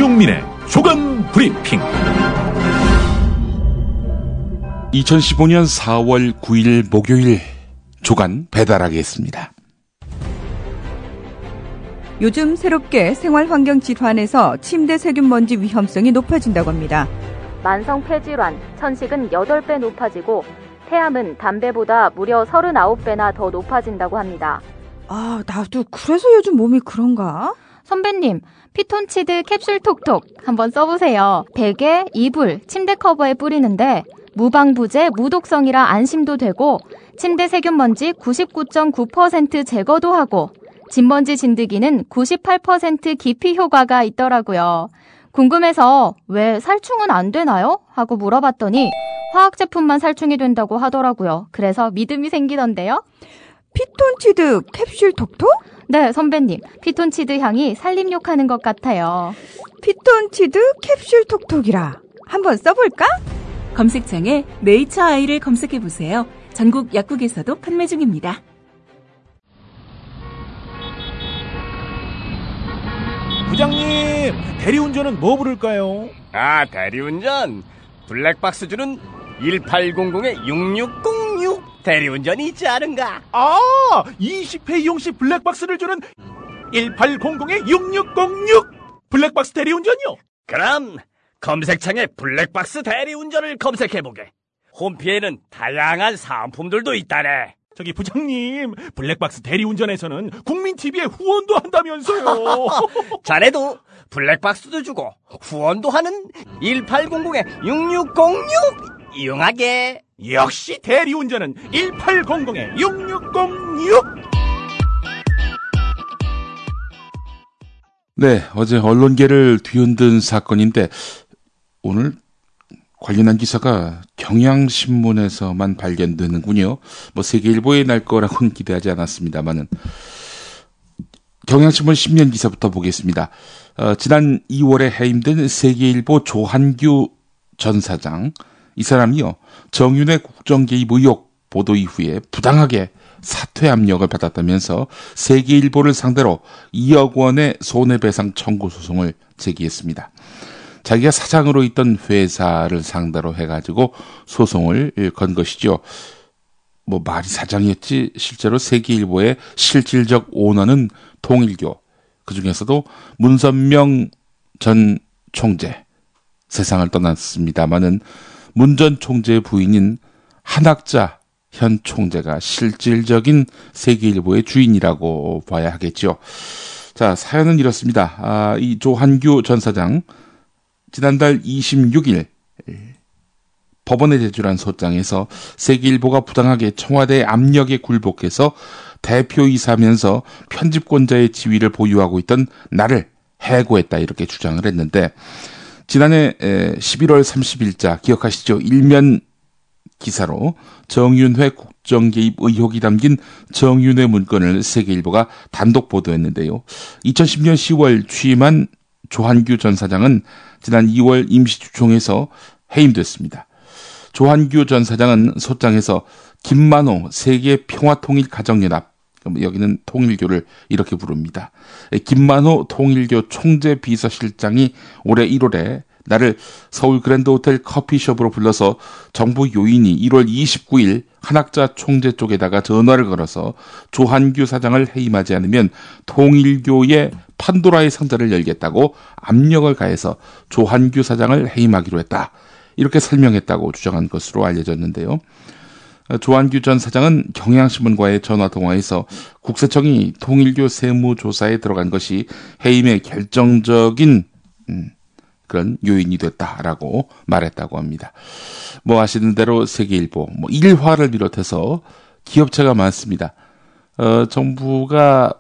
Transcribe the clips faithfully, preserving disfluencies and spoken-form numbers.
김종민의 주간 브리핑. 이천십오년 사월 구일 목요일 주간 배달하겠습니다. 요즘 새롭게 생활환경 질환에서 침대 세균 먼지 위험성이 높아진다고 합니다. 만성 폐질환, 천식은 여덟 배 높아지고 폐암은 담배보다 무려 서른아홉 배나 더 높아진다고 합니다. 아, 나도 그래서 요즘 몸이 그런가? 선배님, 피톤치드 캡슐 톡톡 한번 써보세요. 베개, 이불, 침대 커버에 뿌리는데 무방부제, 무독성이라 안심도 되고 침대 세균 먼지 구십구 점 구 퍼센트 제거도 하고 진먼지 진드기는 구십팔 퍼센트 기피 효과가 있더라고요. 궁금해서 왜 살충은 안 되나요? 하고 물어봤더니 화학 제품만 살충이 된다고 하더라고요. 그래서 믿음이 생기던데요. 피톤치드 캡슐 톡톡? 네, 선배님. 피톤치드 향이 살림욕하는 것 같아요. 피톤치드 캡슐 톡톡이라. 한번 써볼까? 검색창에 네이처 아이를 검색해보세요. 전국 약국에서도 판매 중입니다. 부장님, 대리운전은 뭐 부를까요? 아, 대리운전 블랙박스 주는 일팔공공 육육공육 대리운전이 있지 않은가? 아, 이십 회 이용 시 블랙박스를 주는 일팔공공 육육공육 블랙박스 대리운전이요? 그럼 검색창에 블랙박스 대리운전을 검색해보게. 홈피에는 다양한 사은품들도 있다네. 저기 부장님, 블랙박스 대리운전에서는 국민티비에 후원도 한다면서요. 자네도 블랙박스도 주고 후원도 하는 일팔공공 육육공육 이용하게. 역시 대리운전은 일팔공공 육육공육. 네, 어제 언론계를 뒤흔든 사건인데 오늘 관련한 기사가 경향신문에서만 발견되는군요. 뭐 세계일보에 날 거라고는 기대하지 않았습니다만은. 경향신문 십 년 기사부터 보겠습니다. 어, 지난 이월에 해임된 세계일보 조한규 전 사장, 이 사람이요, 정윤회 국정 개입 의혹 보도 이후에 부당하게 사퇴 압력을 받았다면서 세계일보를 상대로 이억 원의 손해배상 청구 소송을 제기했습니다. 자기가 사장으로 있던 회사를 상대로 해가지고 소송을 건 것이죠. 뭐 말이 사장이었지 실제로 세계일보의 실질적 오너는 통일교, 그 중에서도 문선명 전 총재, 세상을 떠났습니다마는 문 전 총재의 부인인 한학자 현 총재가 실질적인 세계일보의 주인이라고 봐야 하겠죠. 자, 사연은 이렇습니다. 아, 이 조한규 전 사장, 지난달 이십육일 법원에 제출한 소장에서 세계일보가 부당하게 청와대 압력에 굴복해서 대표이사면서 편집권자의 지위를 보유하고 있던 나를 해고했다, 이렇게 주장을 했는데, 지난해 십일월 삼십일자 기억하시죠? 일면 기사로 정윤회 국정개입 의혹이 담긴 정윤회 문건을 세계일보가 단독 보도했는데요. 이천십년 시월 취임한 조한규 전 사장은 지난 이월 임시주총에서 해임됐습니다. 조한규 전 사장은 소장에서 김만호 세계평화통일가정연합, 여기는 통일교를 이렇게 부릅니다. 김만호 통일교 총재 비서실장이 올해 일월에 나를 서울 그랜드호텔 커피숍으로 불러서 정부 요인이 일월 이십구일 한학자 총재 쪽에다가 전화를 걸어서 조한규 사장을 해임하지 않으면 통일교의 판도라의 상자를 열겠다고 압력을 가해서 조한규 사장을 해임하기로 했다, 이렇게 설명했다고 주장한 것으로 알려졌는데요. 조한규 전 사장은 경향신문과의 전화통화에서 국세청이 통일교 세무조사에 들어간 것이 해임의 결정적인 음, 그런 요인이 됐다라고 말했다고 합니다. 뭐 아시는 대로 세계일보, 뭐 일화를 비롯해서 기업체가 많습니다. 어, 정부가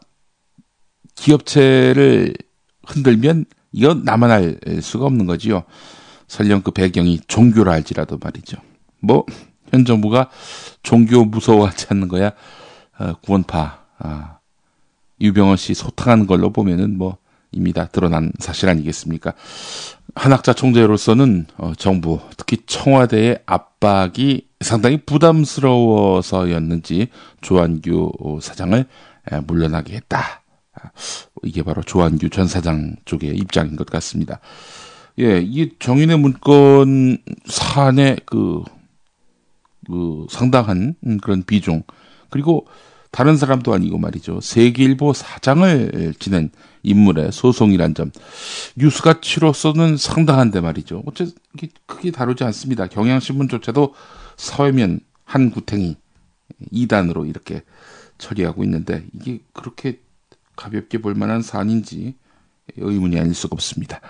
기업체를 흔들면 이건 나만 알 수가 없는 거지요. 설령 그 배경이 종교라 할지라도 말이죠. 뭐 현 정부가 종교 무서워하지 않는 거야 어, 구원파 아, 유병헌 씨 소탕하는 걸로 보면은 뭐 이미 다 드러난 사실 아니겠습니까? 한학자 총재로서는 어, 정부, 특히 청와대의 압박이 상당히 부담스러워서였는지 조한규 사장을 물러나게 했다, 이게 바로 조한규 전 사장 쪽의 입장인 것 같습니다. 예, 이게 정인의 문건 사안의 그, 그 상당한 그런 비중, 그리고 다른 사람도 아니고 말이죠. 세계일보 사장을 지낸 인물의 소송이란 점, 뉴스 가치로서는 상당한데 말이죠. 어째 크게 다루지 않습니다. 경향신문조차도 서해면 한 구탱이 이 단으로 이렇게 처리하고 있는데 이게 그렇게 가볍게 볼 만한 사안인지 의문이 아닐 수가 없습니다.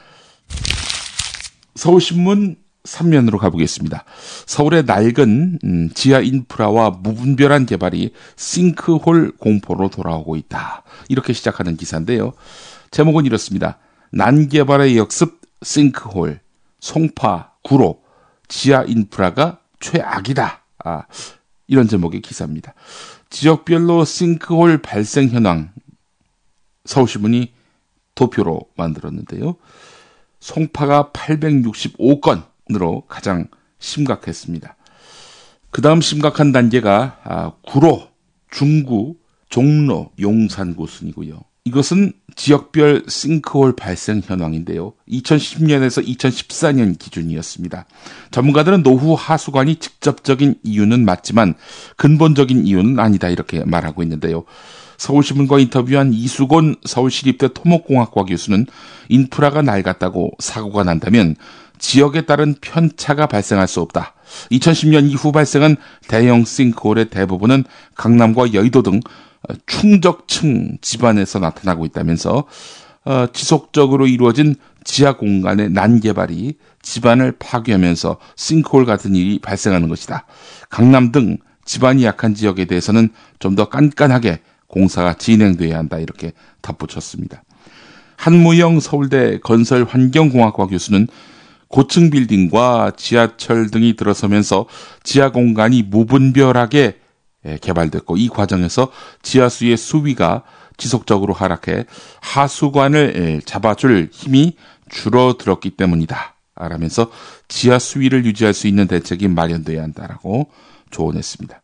서울신문 삼 면으로 가보겠습니다. 서울의 낡은 음, 지하 인프라와 무분별한 개발이 싱크홀 공포로 돌아오고 있다. 이렇게 시작하는 기사인데요. 제목은 이렇습니다. 난개발의 역습 싱크홀, 송파, 구로, 지하 인프라가 최악이다. 아, 이런 제목의 기사입니다. 지역별로 싱크홀 발생 현황, 서울신문이 도표로 만들었는데요. 송파가 팔백육십오 건으로 가장 심각했습니다. 그 다음 심각한 단계가 아, 구로, 중구, 종로, 용산구 순이고요. 이것은 지역별 싱크홀 발생 현황인데요. 이천십 년에서 이천십사 년 기준이었습니다. 전문가들은 노후 하수관이 직접적인 이유는 맞지만 근본적인 이유는 아니다 이렇게 말하고 있는데요. 서울신문과 인터뷰한 이수곤 서울시립대 토목공학과 교수는 인프라가 낡았다고 사고가 난다면 지역에 따른 편차가 발생할 수 없다. 이천십 년 이후 발생한 대형 싱크홀의 대부분은 강남과 여의도 등 충적층 집안에서 나타나고 있다면서 어, 지속적으로 이루어진 지하 공간의 난개발이 집안을 파괴하면서 싱크홀 같은 일이 발생하는 것이다. 강남 등 집안이 약한 지역에 대해서는 좀 더 깐깐하게 공사가 진행돼야 한다 이렇게 덧붙였습니다. 한무영 서울대 건설환경공학과 교수는 고층 빌딩과 지하철 등이 들어서면서 지하 공간이 무분별하게 개발됐고 이 과정에서 지하수의 수위가 지속적으로 하락해 하수관을 잡아줄 힘이 줄어들었기 때문이다 라면서 지하 수위를 유지할 수 있는 대책이 마련돼야 한다라고 조언했습니다.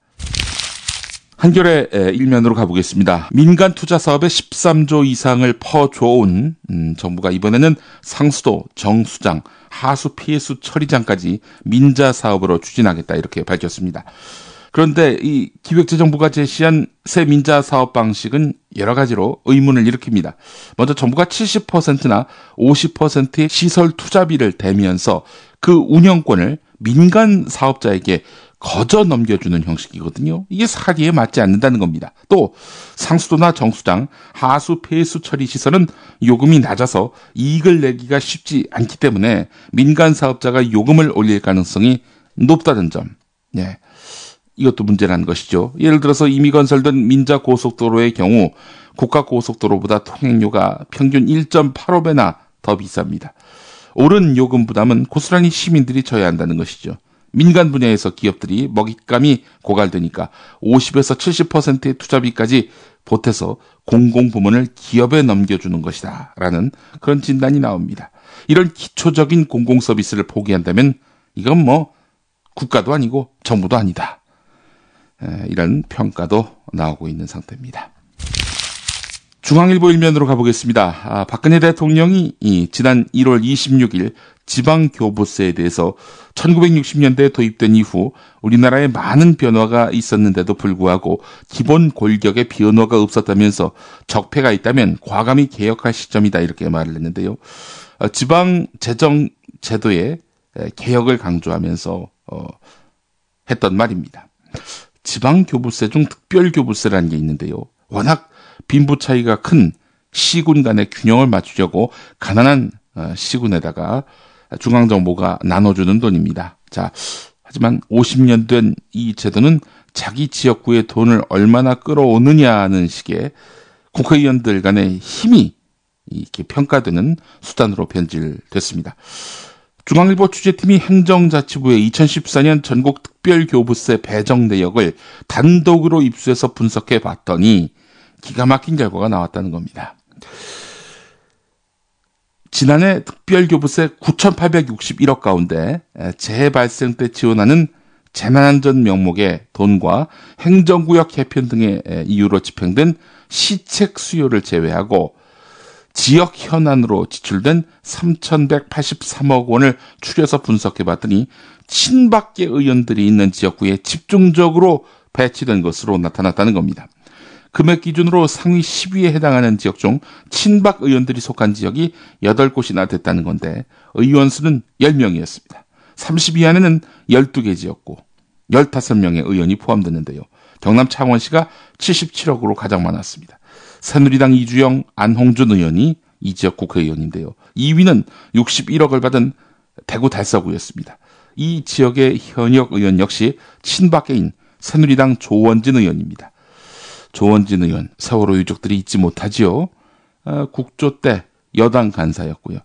한겨레 일면으로 가보겠습니다. 민간 투자 사업에 십삼조 이상을 퍼줘온 음, 정부가 이번에는 상수도, 정수장, 하수 피해수 처리장까지 민자 사업으로 추진하겠다 이렇게 밝혔습니다. 그런데 이 기획재정부가 제시한 새 민자 사업 방식은 여러 가지로 의문을 일으킵니다. 먼저 정부가 칠십 퍼센트나 오십 퍼센트의 시설 투자비를 대면서 그 운영권을 민간 사업자에게 거저 넘겨주는 형식이거든요. 이게 사리에 맞지 않는다는 겁니다. 또 상수도나 정수장, 하수 폐수 처리 시설은 요금이 낮아서 이익을 내기가 쉽지 않기 때문에 민간 사업자가 요금을 올릴 가능성이 높다는 점. 예. 이것도 문제라는 것이죠. 예를 들어서 이미 건설된 민자 고속도로의 경우 국가 고속도로보다 통행료가 평균 일 점 팔오 배나 더 비쌉니다. 오른 요금 부담은 고스란히 시민들이 져야 한다는 것이죠. 민간 분야에서 기업들이 먹잇감이 고갈되니까 오십에서 칠십 퍼센트의 투자비까지 보태서 공공부문을 기업에 넘겨주는 것이다 라는 그런 진단이 나옵니다. 이런 기초적인 공공서비스를 포기한다면 이건 뭐 국가도 아니고 정부도 아니다. 이런 평가도 나오고 있는 상태입니다. 중앙일보 일면으로 가보겠습니다. 아, 박근혜 대통령이 이, 지난 일월 이십육일 지방교부세에 대해서 천구백육십 년대에 도입된 이후 우리나라에 많은 변화가 있었는데도 불구하고 기본 골격의 변화가 없었다면서 적폐가 있다면 과감히 개혁할 시점이다 이렇게 말을 했는데요. 어, 지방 재정 제도의 개혁을 강조하면서 어, 했던 말입니다. 지방교부세 중 특별교부세라는 게 있는데요. 워낙 빈부 차이가 큰 시군 간의 균형을 맞추려고 가난한 시군에다가 중앙정부가 나눠주는 돈입니다. 자, 하지만 오십 년 된 이 제도는 자기 지역구의 돈을 얼마나 끌어오느냐는 식의 국회의원들 간의 힘이 이렇게 평가되는 수단으로 변질됐습니다. 중앙일보 취재팀이 행정자치부의 이천십사 년 전국 특별교부세 배정 내역을 단독으로 입수해서 분석해 봤더니 기가 막힌 결과가 나왔다는 겁니다. 지난해 특별교부세 구천팔백육십일억 가운데 재해 발생 때 지원하는 재난안전 명목의 돈과 행정구역 개편 등의 이유로 집행된 시책 수요를 제외하고 지역 현안으로 지출된 삼천백팔십삼억 원을 추려서 분석해봤더니 친박계 의원들이 있는 지역구에 집중적으로 배치된 것으로 나타났다는 겁니다. 금액 기준으로 상위 십 위에 해당하는 지역 중 친박 의원들이 속한 지역이 여덟 곳이나 됐다는 건데 의원 수는 열 명이었습니다. 삼십 위 안에는 열두 개 지역구, 열다섯 명의 의원이 포함됐는데요. 경남 창원시가 칠십칠억으로 가장 많았습니다. 새누리당 이주영, 안홍준 의원이 이 지역 국회의원인데요. 이 위는 육십일억을 받은 대구 달서구였습니다. 이 지역의 현역 의원 역시 친박계인 새누리당 조원진 의원입니다. 조원진 의원, 세월호 유족들이 잊지 못하지요. 아, 국조 때 여당 간사였고요.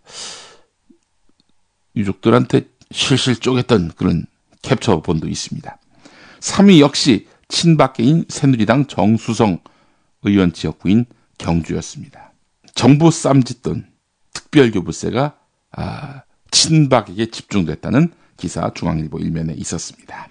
유족들한테 실실 쪼갰던 그런 캡처본도 있습니다. 삼 위 역시 친박계인 새누리당 정수성 의원 지역구인 경주였습니다. 정부 쌈짓돈 특별교부세가 아, 친박에게 집중됐다는 기사 중앙일보 일면에 있었습니다.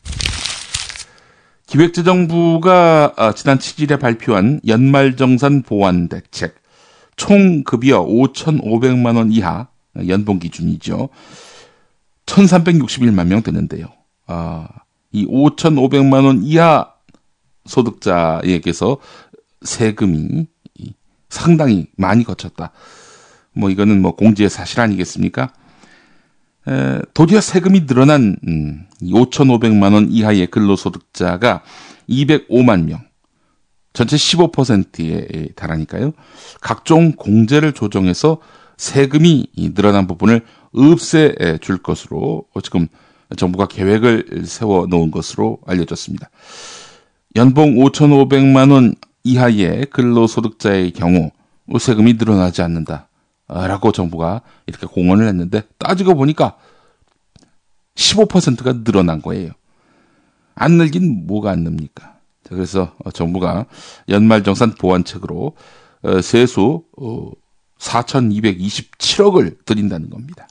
기획재정부가 아, 지난 칠 일에 발표한 연말정산 보완 대책, 총 급여 오천오백만 원 이하 연봉 기준이죠. 천삼백육십일만 명 되는데요. 아, 이 오천오백만 원 이하 소득자에게서 세금이 상당히 많이 거쳤다. 뭐 이거는 뭐 공지의 사실 아니겠습니까? 에, 도리어 세금이 늘어난 음, 오천오백만 원 이하의 근로소득자가 이백오만 명, 전체 십오 퍼센트에 달하니까요. 각종 공제를 조정해서 세금이 늘어난 부분을 없애 줄 것으로 지금 정부가 계획을 세워놓은 것으로 알려졌습니다. 연봉 오천오백만 원 이하의 근로소득자의 경우 세금이 늘어나지 않는다라고 정부가 이렇게 공언을 했는데 따지고 보니까 십오 퍼센트가 늘어난 거예요. 안 늘긴 뭐가 안 늡니까? 그래서 정부가 연말정산 보완책으로 세수 사천이백이십칠억을 드린다는 겁니다.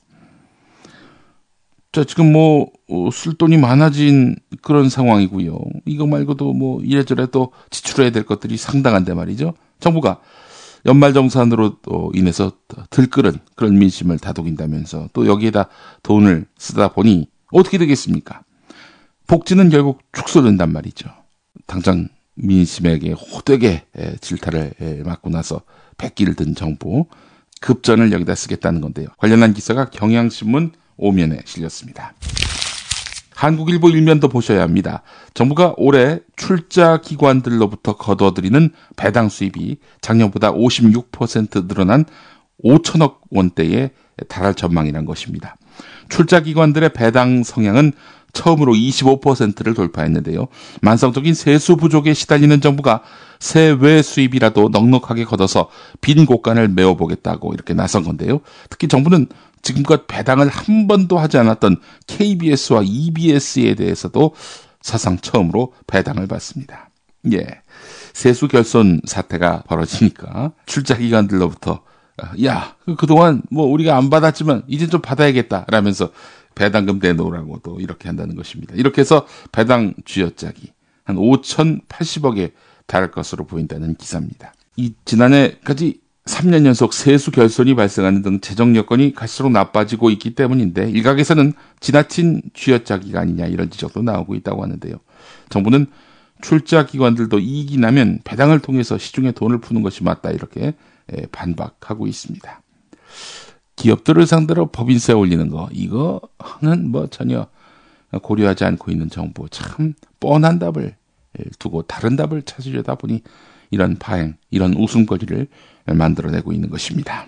자, 지금 뭐, 쓸 돈이 많아진 그런 상황이고요. 이거 말고도 뭐, 이래저래 또 지출해야 될 것들이 상당한데 말이죠. 정부가 연말정산으로 또 인해서 들끓은 그런 민심을 다독인다면서 또 여기에다 돈을 쓰다 보니 어떻게 되겠습니까? 복지는 결국 축소된단 말이죠. 당장 민심에게 호되게 질타를 맞고 나서 백기를 든 정부, 급전을 여기다 쓰겠다는 건데요. 관련한 기사가 경향신문 오면에 실렸습니다. 한국일보 일면도 보셔야 합니다. 정부가 올해 출자기관들로부터 거둬들이는 배당 수입이 작년보다 오십육 퍼센트 늘어난 오천억 원대에 달할 전망이란 것입니다. 출자기관들의 배당 성향은 처음으로 이십오 퍼센트를 돌파했는데요. 만성적인 세수 부족에 시달리는 정부가 세외 수입이라도 넉넉하게 걷어서 빈 곳간을 메워보겠다고 이렇게 나선 건데요. 특히 정부는 지금껏 배당을 한 번도 하지 않았던 케이비에스와 이비에스에 대해서도 사상 처음으로 배당을 받습니다. 예, 세수 결손 사태가 벌어지니까 출자기관들로부터 야, 그동안 뭐 우리가 안 받았지만 이제 좀 받아야겠다 라면서 배당금 내놓으라고 또 이렇게 한다는 것입니다. 이렇게 해서 배당 쥐어짜기 한 오천팔십억에 달할 것으로 보인다는 기사입니다. 이 지난해까지 삼 년 연속 세수 결손이 발생하는 등 재정 여건이 갈수록 나빠지고 있기 때문인데 일각에서는 지나친 쥐어짜기가 아니냐 이런 지적도 나오고 있다고 하는데요. 정부는 출자기관들도 이익이 나면 배당을 통해서 시중에 돈을 푸는 것이 맞다 이렇게 반박하고 있습니다. 기업들을 상대로 법인세 올리는 거 이거는 뭐 전혀 고려하지 않고 있는 정부, 참 뻔한 답을 두고 다른 답을 찾으려다 보니 이런 파행, 이런 웃음거리를 만들어내고 있는 것입니다.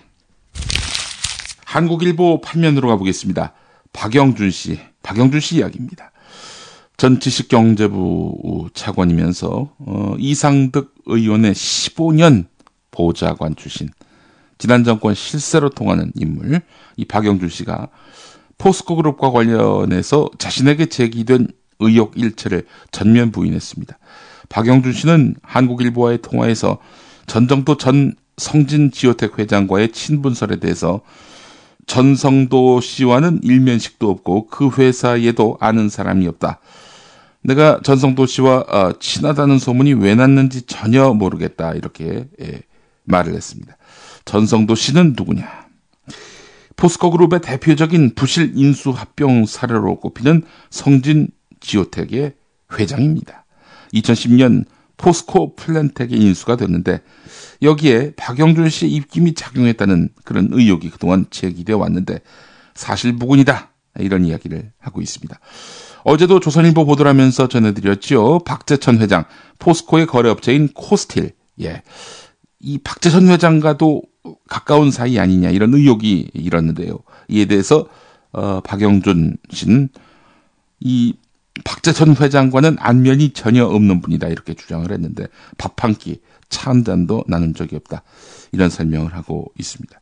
한국일보 판면으로 가보겠습니다. 박영준 씨, 박영준 씨 이야기입니다. 전 지식경제부 차관이면서 어, 이상득 의원의 십오 년 보좌관 출신, 지난 정권 실세로 통하는 인물, 이 박영준 씨가 포스코 그룹과 관련해서 자신에게 제기된 의혹 일체를 전면 부인했습니다. 박영준 씨는 한국일보와의 통화에서 전정도 전 성진지오텍 회장과의 친분설에 대해서 전성도 씨와는 일면식도 없고 그 회사에도 아는 사람이 없다. 내가 전성도 씨와 어, 친하다는 소문이 왜 났는지 전혀 모르겠다 이렇게 예, 말을 했습니다. 전성도 씨는 누구냐? 포스코 그룹의 대표적인 부실 인수 합병 사례로 꼽히는 성진 지오텍의 회장입니다. 이천십 년 포스코 플랜텍의 인수가 됐는데 여기에 박영준 씨의 입김이 작용했다는 그런 의혹이 그동안 제기되어 왔는데 사실무근이다 이런 이야기를 하고 있습니다. 어제도 조선일보 보도를 하면서 전해드렸죠. 박재천 회장, 포스코의 거래업체인 코스틸. 예. 이 박재천 회장과도 가까운 사이 아니냐 이런 의혹이 일었는데요. 이에 대해서 어, 박영준 씨는 이 박재천 회장과는 안면이 전혀 없는 분이다 이렇게 주장을 했는데 밥 한 끼, 차 한 잔도 나눈 적이 없다 이런 설명을 하고 있습니다.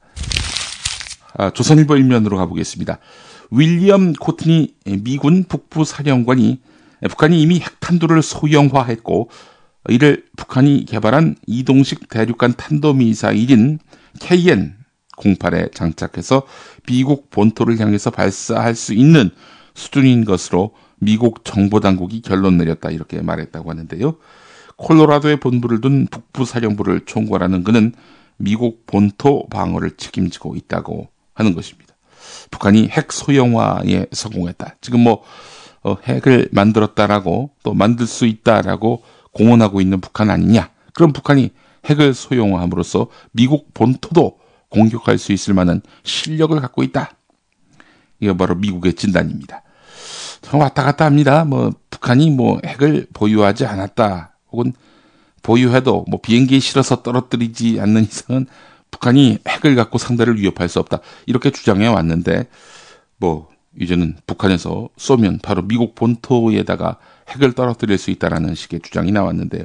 아, 조선일보 일면으로 가보겠습니다. 윌리엄 코트니 미군 북부 사령관이 북한이 이미 핵탄두를 소형화했고 이를 북한이 개발한 이동식 대륙간 탄도미사일인 케이엔 공팔에 장착해서 미국 본토를 향해서 발사할 수 있는 수준인 것으로 미국 정보당국이 결론 내렸다 이렇게 말했다고 하는데요. 콜로라도에 본부를 둔 북부 사령부를 총괄하는 그는 미국 본토 방어를 책임지고 있다고 하는 것입니다. 북한이 핵 소형화에 성공했다. 지금 뭐 어, 핵을 만들었다라고 또 만들 수 있다라고 공언하고 있는 북한 아니냐. 그럼 북한이 핵을 소형화함으로써 미국 본토도 공격할 수 있을 만한 실력을 갖고 있다. 이거 바로 미국의 진단입니다. 왔다 갔다 합니다. 뭐 북한이 뭐 핵을 보유하지 않았다. 혹은 보유해도 뭐 비행기에 실어서 떨어뜨리지 않는 이상은 북한이 핵을 갖고 상대를 위협할 수 없다. 이렇게 주장해 왔는데 뭐 이제는 북한에서 쏘면 바로 미국 본토에다가 핵을 떨어뜨릴 수 있다라는 식의 주장이 나왔는데요.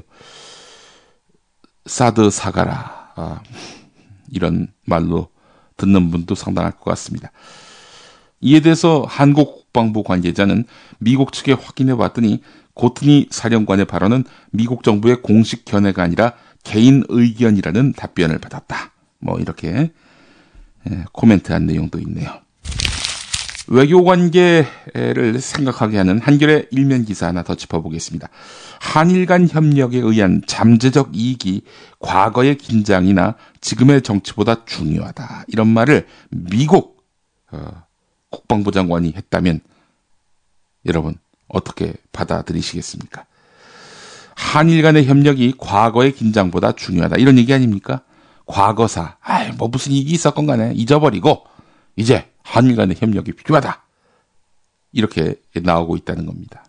사드 사가라. 아, 이런 말로 듣는 분도 상당할 것 같습니다. 이에 대해서 한국 국방부 관계자는 미국 측에 확인해 봤더니 고트니 사령관의 발언은 미국 정부의 공식 견해가 아니라 개인 의견이라는 답변을 받았다. 뭐 이렇게 코멘트한 내용도 있네요. 외교관계를 생각하게 하는 한겨레 일면 기사 하나 더 짚어보겠습니다. 한일 간 협력에 의한 잠재적 이익이 과거의 긴장이나 지금의 정치보다 중요하다. 이런 말을 미국 어, 국방부 장관이 했다면 여러분 어떻게 받아들이시겠습니까? 한일 간의 협력이 과거의 긴장보다 중요하다. 이런 얘기 아닙니까? 과거사, 아이, 뭐 무슨 일이 있었건 간에 잊어버리고 이제 한일 간의 협력이 필요하다. 이렇게 나오고 있다는 겁니다.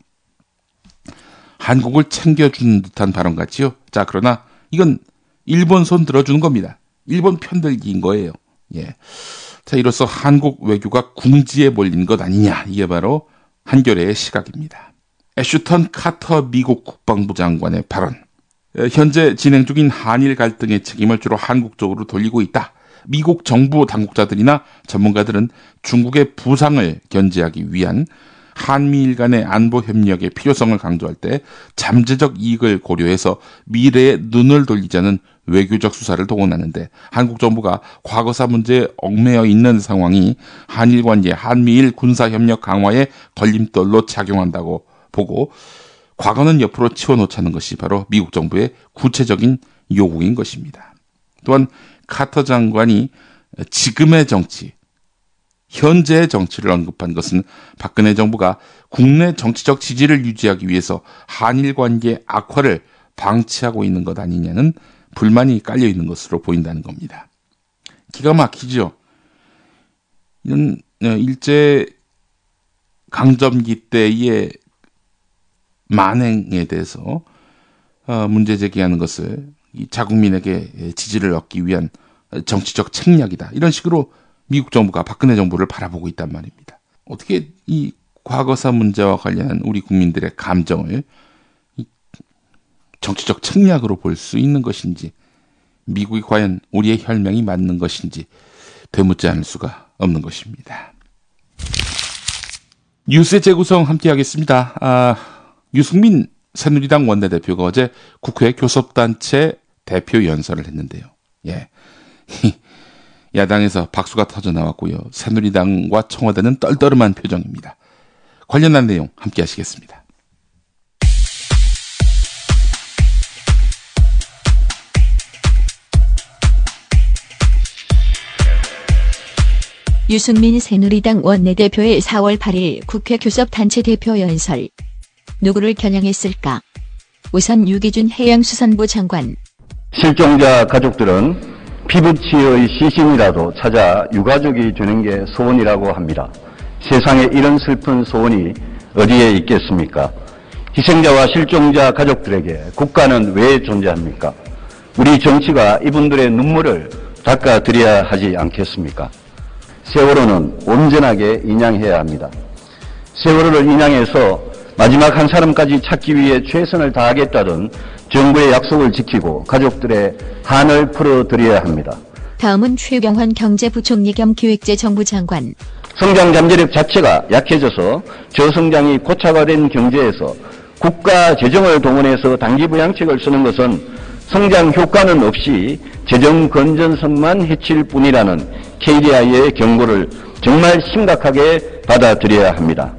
한국을 챙겨주는 듯한 발언 같지요? 자, 그러나 이건 일본 손 들어주는 겁니다. 일본 편들기인 거예요. 예. 자, 이로써 한국 외교가 궁지에 몰린 것 아니냐. 이게 바로 한겨레의 시각입니다. 애슈턴 카터 미국 국방부 장관의 발언. 현재 진행 중인 한일 갈등의 책임을 주로 한국 쪽으로 돌리고 있다. 미국 정부 당국자들이나 전문가들은 중국의 부상을 견제하기 위한 한미일 간의 안보 협력의 필요성을 강조할 때 잠재적 이익을 고려해서 미래에 눈을 돌리자는 외교적 수사를 동원하는데 한국 정부가 과거사 문제에 얽매여 있는 상황이 한일 관계, 한미일 군사협력 강화에 걸림돌로 작용한다고 보고 과거는 옆으로 치워놓자는 것이 바로 미국 정부의 구체적인 요구인 것입니다. 또한 카터 장관이 지금의 정치, 현재의 정치를 언급한 것은 박근혜 정부가 국내 정치적 지지를 유지하기 위해서 한일 관계 악화를 방치하고 있는 것 아니냐는 불만이 깔려 있는 것으로 보인다는 겁니다. 기가 막히죠. 이런 일제 강점기 때의 만행에 대해서 문제 제기하는 것을 자국민에게 지지를 얻기 위한 정치적 책략이다. 이런 식으로 미국 정부가 박근혜 정부를 바라보고 있단 말입니다. 어떻게 이 과거사 문제와 관련한 우리 국민들의 감정을 정치적 책략으로 볼 수 있는 것인지, 미국이 과연 우리의 혈맹이 맞는 것인지 되묻지 않을 수가 없는 것입니다. 뉴스의 재구성 함께 하겠습니다. 아, 유승민 새누리당 원내대표가 어제 국회 교섭단체 대표 연설을 했는데요. 예. 야당에서 박수가 터져 나왔고요. 새누리당과 청와대는 떨떠름한 표정입니다. 관련한 내용 함께 하시겠습니다. 유승민 새누리당 원내대표의 사월 팔일 국회 교섭단체 대표 연설. 누구를 겨냥했을까? 우선 유기준 해양수산부 장관. 실종자 가족들은 피부치의 시신이라도 찾아 유가족이 되는 게 소원이라고 합니다. 세상에 이런 슬픈 소원이 어디에 있겠습니까? 희생자와 실종자 가족들에게 국가는 왜 존재합니까? 우리 정치가 이분들의 눈물을 닦아드려야 하지 않겠습니까? 세월호는 온전하게 인양해야 합니다. 세월호를 인양해서 마지막 한 사람까지 찾기 위해 최선을 다하겠다던 정부의 약속을 지키고 가족들의 한을 풀어드려야 합니다. 다음은 최경환 경제부총리 겸 기획재정부 장관. 성장 잠재력 자체가 약해져서 저성장이 고착화된 경제에서 국가 재정을 동원해서 단기 부양책을 쓰는 것은 성장 효과는 없이 재정 건전성만 해칠 뿐이라는 케이디아이의 경고를 정말 심각하게 받아들여야 합니다.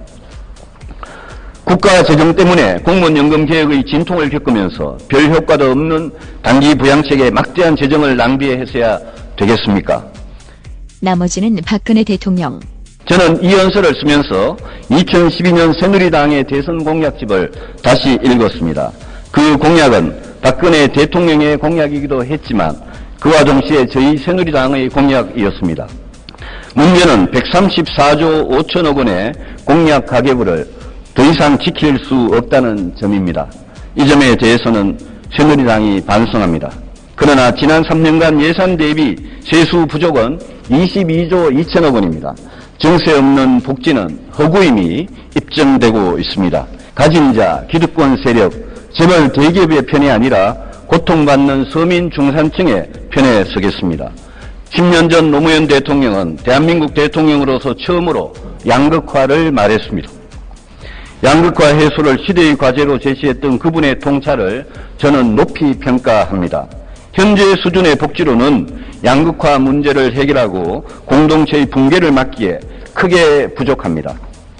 국가 재정 때문에 공무원 연금 개혁의 진통을 겪으면서 별 효과도 없는 단기 부양책에 막대한 재정을 낭비해서야 되겠습니까? 나머지는 박근혜 대통령. 저는 이 연설을 쓰면서 이천십이년 새누리당의 대선 공약집을 다시 읽었습니다. 그 공약은 박근혜 대통령의 공약이기도 했지만 그와 동시에 저희 새누리당의 공약이었습니다. 문제는 백삼십사조 오천억 원의 공약 가계부를 더 이상 지킬 수 없다는 점입니다. 이 점에 대해서는 새누리당이 반성합니다. 그러나 지난 삼 년간 예산 대비 세수 부족은 이십이조 이천억 원입니다. 정세 없는 복지는 허구임이 입증되고 있습니다. 가진 자, 기득권 세력, 재벌 대기업의 편이 아니라 고통받는 서민 중산층의 편에 서겠습니다. 십 년 전 노무현 대통령은 대한민국 대통령으로서 처음으로 양극화를 말했습니다. 양극화 해소를 시대의 과제로 제시했던 그분의 통찰을 저는 높이 평가합니다. 현재 수준의 복지로는 양극화 문제를 해결하고 공동체의 붕괴를 막기에 크게 부족합니다.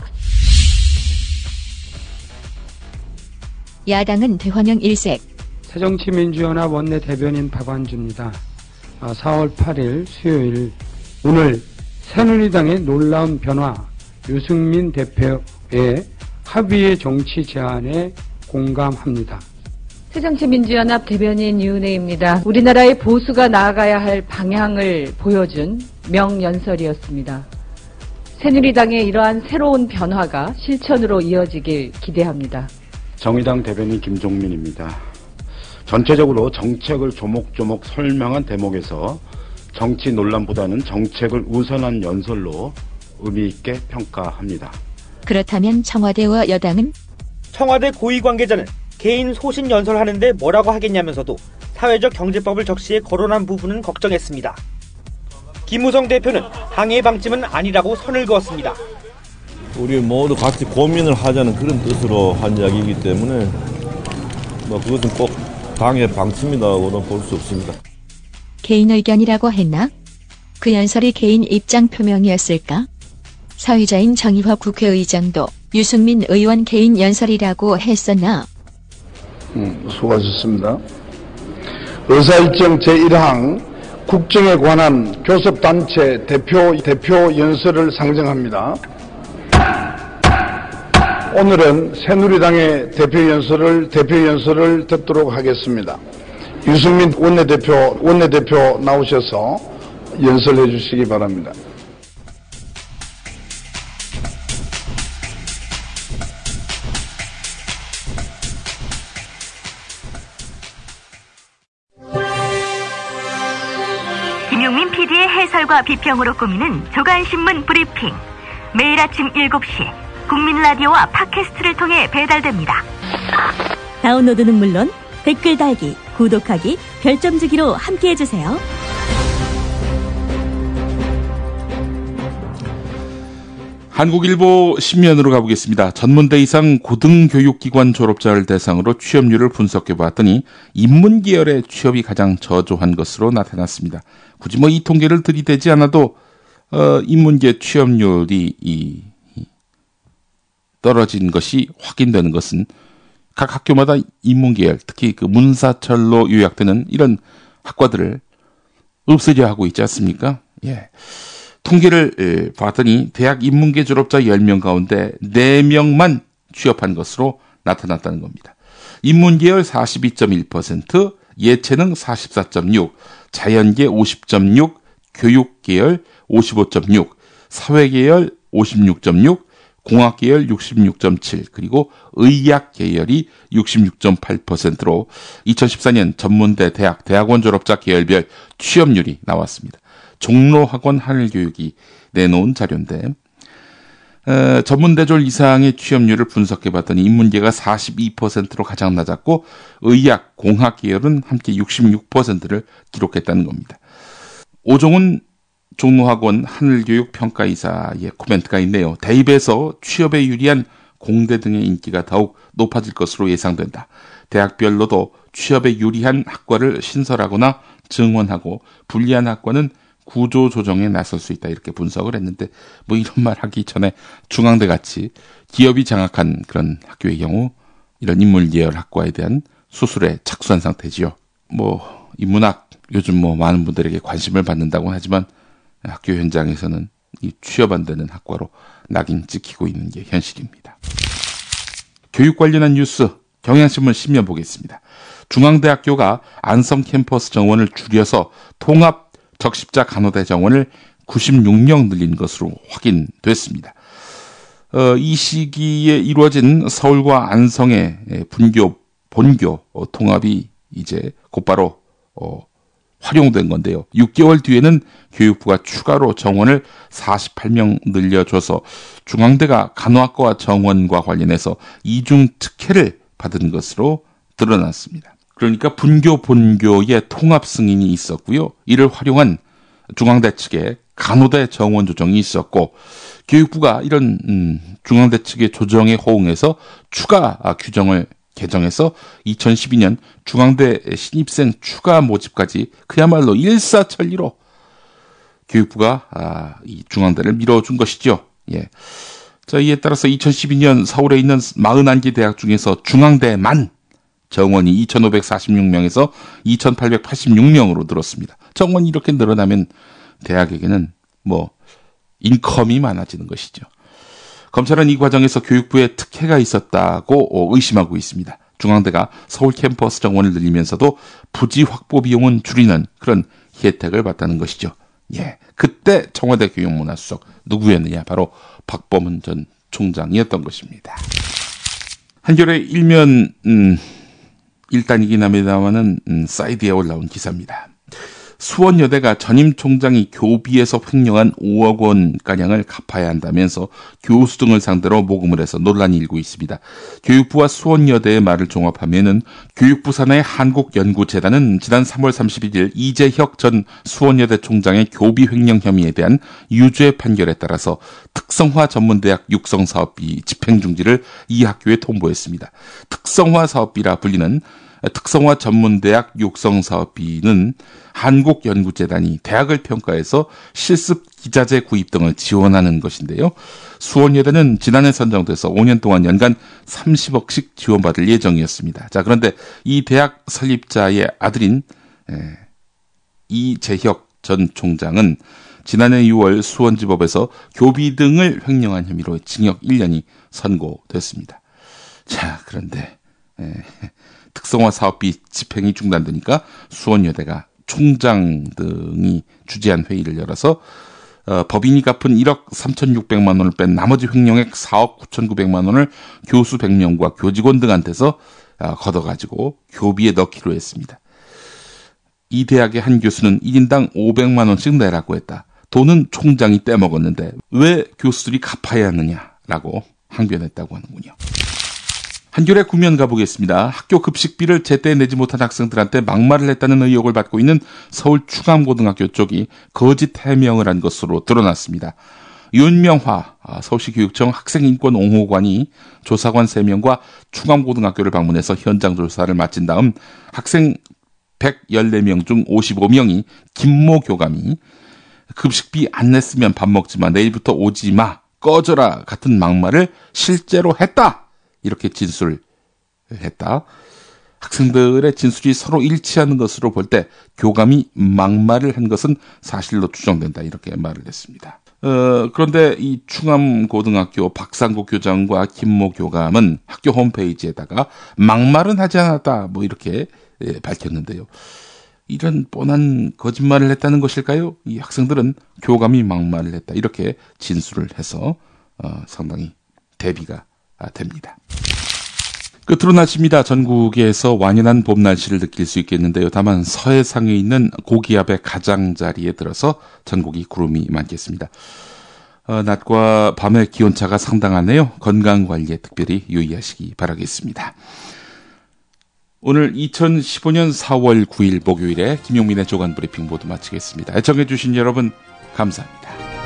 야당은 대환영 일색. 새정치민주연합 원내대변인 박완주입니다. 사월 팔일 수요일 오늘 새누리당의 놀라운 변화 유승민 대표의 합의의 정치 제안에 공감합니다. 새정치민주연합 대변인 유은혜입니다. 우리나라의 보수가 나아가야 할 방향을 보여준 명연설이었습니다. 새누리당의 이러한 새로운 변화가 실천으로 이어지길 기대합니다. 정의당 대변인 김종민입니다. 전체적으로 정책을 조목조목 설명한 대목에서 정치 논란보다는 정책을 우선한 연설로 의미 있게 평가합니다. 그렇다면 청와대와 여당은? 청와대 고위 관계자는 개인 소신 연설하는데 뭐라고 하겠냐면서도 사회적 경제법을 적시해 거론한 부분은 걱정했습니다. 김무성 대표는 항해 방침은 아니라고 선을 그었습니다. 우리 모두 같이 고민을 하자는 그런 뜻으로 한 이야기이기 때문에 뭐 그것은 꼭 당의 방침이라고는 볼 수 없습니다. 개인 의견이라고 했나? 그 연설이 개인 입장 표명이었을까? 사회자인 정의화 국회의장도 유승민 의원 개인 연설이라고 했었나? 음, 수고하셨습니다. 의사일정 제일항 국정에 관한 교섭단체 대표, 대표 연설을 상정합니다. 오늘은 새누리당의 대표 연설을, 대표 연설을 듣도록 하겠습니다. 유승민 원내대표, 원내대표 나오셔서 연설해 주시기 바랍니다. 김용민 피디의 해설과 비평으로 꾸미는 조간신문 브리핑. 매일 아침 일곱 시 국민라디오와 팟캐스트를 통해 배달됩니다. 다운로드는 물론 댓글 달기, 구독하기, 별점 주기로 함께해주세요. 한국일보 신면으로 가보겠습니다. 전문대 이상 고등교육기관 졸업자를 대상으로 취업률을 분석해봤더니 인문계열의 취업이 가장 저조한 것으로 나타났습니다. 굳이 뭐 이 통계를 들이대지 않아도 어, 인문계 취업률이 이, 이, 떨어진 것이 확인되는 것은 각 학교마다 인문계열, 특히 그 문사철로 요약되는 이런 학과들을 없애려 하고 있지 않습니까? 예. 통계를 봤더니 대학 인문계 졸업자 열 명 가운데 네 명만 취업한 것으로 나타났다는 겁니다. 인문계열 사십이 점 일 퍼센트, 예체능 사십사 점 육, 자연계 오십 점 육, 교육계열 오십오 점 육, 사회계열 오십육 점 육, 공학계열 육십육 점 칠, 그리고 의학계열이 육십육 점 팔 퍼센트로 이천십사 년 전문대 대학, 대학원 졸업자 계열별 취업률이 나왔습니다. 종로학원 하늘교육이 내놓은 자료인데 어, 전문대졸 이상의 취업률을 분석해봤더니 인문계가 사십이 퍼센트로 가장 낮았고 의학, 공학 계열은 함께 육십육 퍼센트를 기록했다는 겁니다. 오종훈 종로학원 하늘교육 평가이사의 코멘트가 있네요. 대입에서 취업에 유리한 공대 등의 인기가 더욱 높아질 것으로 예상된다. 대학별로도 취업에 유리한 학과를 신설하거나 증원하고 불리한 학과는 구조 조정에 나설 수 있다. 이렇게 분석을 했는데 뭐 이런 말 하기 전에 중앙대 같이 기업이 장악한 그런 학교의 경우 이런 인문계열 학과에 대한 수술에 착수한 상태지요. 뭐 인문학 요즘 뭐 많은 분들에게 관심을 받는다고 하지만 학교 현장에서는 이 취업 안 되는 학과로 낙인 찍히고 있는 게 현실입니다. 교육 관련한 뉴스 경향신문 신면 보겠습니다. 중앙대학교가 안성 캠퍼스 정원을 줄여서 통합 적십자 간호대 정원을 구십육 명 늘린 것으로 확인됐습니다. 어, 이 시기에 이루어진 서울과 안성의 분교, 본교 어, 통합이 이제 곧바로 어, 활용된 건데요. 육 개월 뒤에는 교육부가 추가로 정원을 사십팔 명 늘려줘서 중앙대가 간호학과 정원과 관련해서 이중 특혜를 받은 것으로 드러났습니다. 그러니까 분교, 본교의 통합 승인이 있었고요. 이를 활용한 중앙대 측의 간호대 정원 조정이 있었고 교육부가 이런 음, 중앙대 측의 조정에 호응해서 추가 규정을 개정해서 이천십이 년 중앙대 신입생 추가 모집까지 그야말로 일사천리로 교육부가 아, 이 중앙대를 밀어준 것이죠. 예. 자, 이에 따라서 이천십이 년 서울에 있는 사십일 개 대학 중에서 중앙대만 정원이 이천오백사십육 명에서 이천팔백팔십육 명으로 늘었습니다. 정원이 이렇게 늘어나면 대학에게는 뭐 인컴이 많아지는 것이죠. 검찰은 이 과정에서 교육부에 특혜가 있었다고 의심하고 있습니다. 중앙대가 서울 캠퍼스 정원을 늘리면서도 부지 확보 비용은 줄이는 그런 혜택을 받다는 것이죠. 예, 그때 청와대 교육문화수석 누구였느냐? 바로 박범은 전 총장이었던 것입니다. 한겨레 일면 음, 일단이긴 합니다만은 음, 사이드에 올라온 기사입니다. 수원여대가 전임 총장이 교비에서 횡령한 오억 원가량을 갚아야 한다면서 교수 등을 상대로 모금을 해서 논란이 일고 있습니다. 교육부와 수원여대의 말을 종합하면은 교육부 산하의 한국연구재단은 지난 삼월 삼십일일 이재혁 전 수원여대 총장의 교비 횡령 혐의에 대한 유죄 판결에 따라서 특성화 전문대학 육성사업비 집행중지를 이 학교에 통보했습니다. 특성화 사업비라 불리는 특성화 전문대학 육성사업비는 한국연구재단이 대학을 평가해서 실습 기자재 구입 등을 지원하는 것인데요. 수원여대는 지난해 선정돼서 오 년 동안 연간 삼십억씩 지원받을 예정이었습니다. 자, 그런데 이 대학 설립자의 아들인 이재혁 전 총장은 지난해 유월 수원지법에서 교비 등을 횡령한 혐의로 징역 일 년이 선고됐습니다. 자, 그런데 에, 특성화 사업비 집행이 중단되니까 수원여대가 총장 등이 주재한 회의를 열어서 어, 법인이 갚은 일억 삼천육백만 원을 뺀 나머지 횡령액 사억 구천구백만 원을 교수 백 명과 교직원 등한테서 어, 걷어가지고 교비에 넣기로 했습니다. 이 대학의 한 교수는 일 인당 오백만 원씩 내라고 했다. 돈은 총장이 떼먹었는데 왜 교수들이 갚아야 하느냐라고 항변했다고 하는군요. 한겨레 구면 가보겠습니다. 학교 급식비를 제때 내지 못한 학생들한테 막말을 했다는 의혹을 받고 있는 서울 충암고등학교 쪽이 거짓 해명을 한 것으로 드러났습니다. 윤명화 서울시 교육청 학생인권 옹호관이 조사관 세 명과 충암고등학교를 방문해서 현장 조사를 마친 다음 학생 백십사 명 중 오십오 명이 김모 교감이 급식비 안 냈으면 밥 먹지 마, 내일부터 오지 마, 꺼져라 같은 막말을 실제로 했다. 이렇게 진술을 했다. 학생들의 진술이 서로 일치하는 것으로 볼 때 교감이 막말을 한 것은 사실로 추정된다. 이렇게 말을 했습니다. 어, 그런데 이 충암고등학교 박상국 교장과 김모 교감은 학교 홈페이지에다가 막말은 하지 않았다. 뭐 이렇게 예, 밝혔는데요. 이런 뻔한 거짓말을 했다는 것일까요? 이 학생들은 교감이 막말을 했다. 이렇게 진술을 해서 어, 상당히 대비가 됩니다. 끝으로 날씨입니다. 전국에서 완연한 봄 날씨를 느낄 수 있겠는데요. 다만 서해상에 있는 고기압의 가장자리에 들어서 전국이 구름이 많겠습니다. 어, 낮과 밤의 기온차가 상당하네요. 건강관리에 특별히 유의하시기 바라겠습니다. 오늘 이천십오년 사월 구일 목요일에 김용민의 조간 브리핑 모두 마치겠습니다. 애청해 주신 여러분 감사합니다.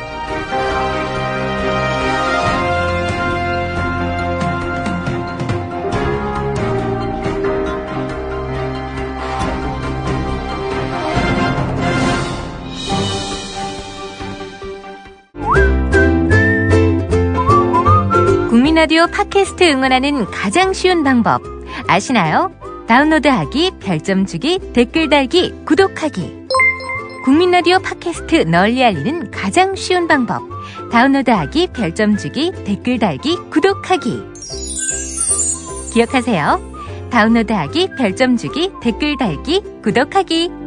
국민라디오 팟캐스트 응원하는 가장 쉬운 방법 아시나요? 다운로드하기, 별점 주기, 댓글 달기, 구독하기. 국민라디오 팟캐스트 널리 알리는 가장 쉬운 방법. 다운로드하기, 별점 주기, 댓글 달기, 구독하기. 기억하세요. 다운로드하기, 별점 주기, 댓글 달기, 구독하기.